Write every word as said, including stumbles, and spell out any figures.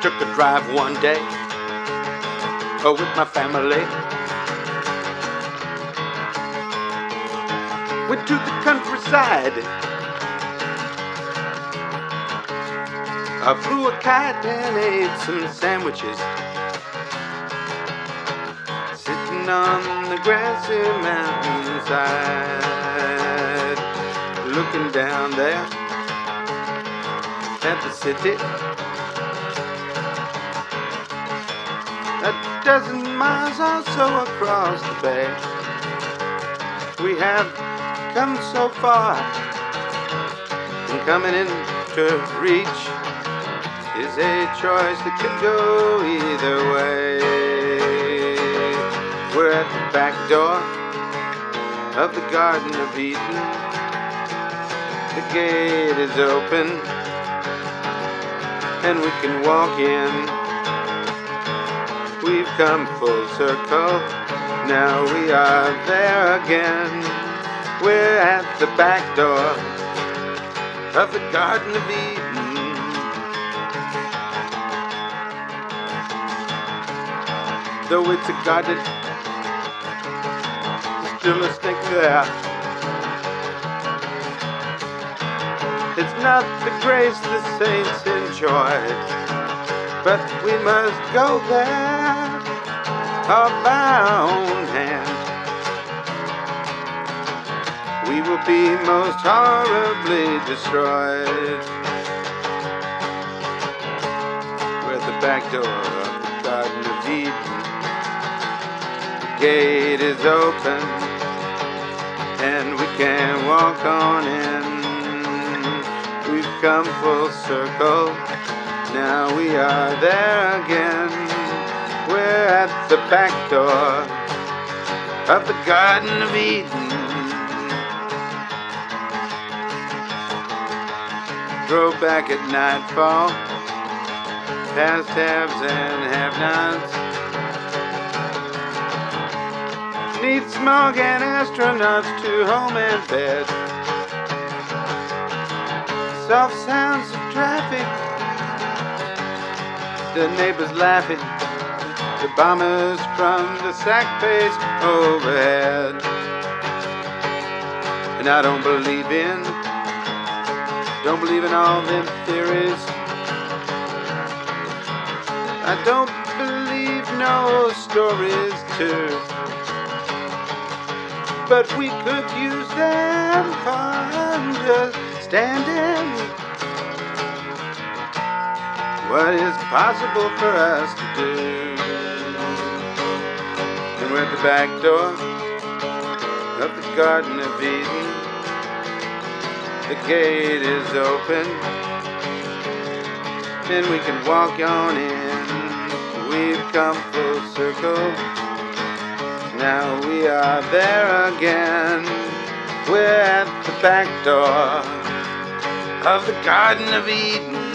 took a drive one day oh, with my family. Went to the countryside. I flew a kite and ate some sandwiches, sitting on the grassy mountainside, looking down there at the city. A dozen miles or so across the bay. We have come so far, and coming into reach is a choice that could go either way. We're at the back door of the Garden of Eden. The gate is open, and we can walk in. We've come full circle, now we are there again. We're at the back door of the Garden of Eden. Though it's a garden, still a snake there. It's not the grace the saints enjoy, but we must go there of our own hand. We will be most horribly destroyed. We're at the back door of the Garden of Eden. The gate is open, and we can walk on in. We've come full circle, now we are there again. We're at the back door of the Garden of Eden. Drove back at nightfall, past haves and have-nots. Neath smog and astronauts to home and bed. Soft sounds of traffic, the neighbors laughing, the bombers from the sack base overhead. And I don't believe in, don't believe in all them theories. I don't believe no stories too, but we could use them for understanding what is possible for us to do. And we're at the back door of the Garden of Eden. The gate is open, and we can walk on in. We've come full circle, now we are there again. We're at the back door of the Garden of Eden.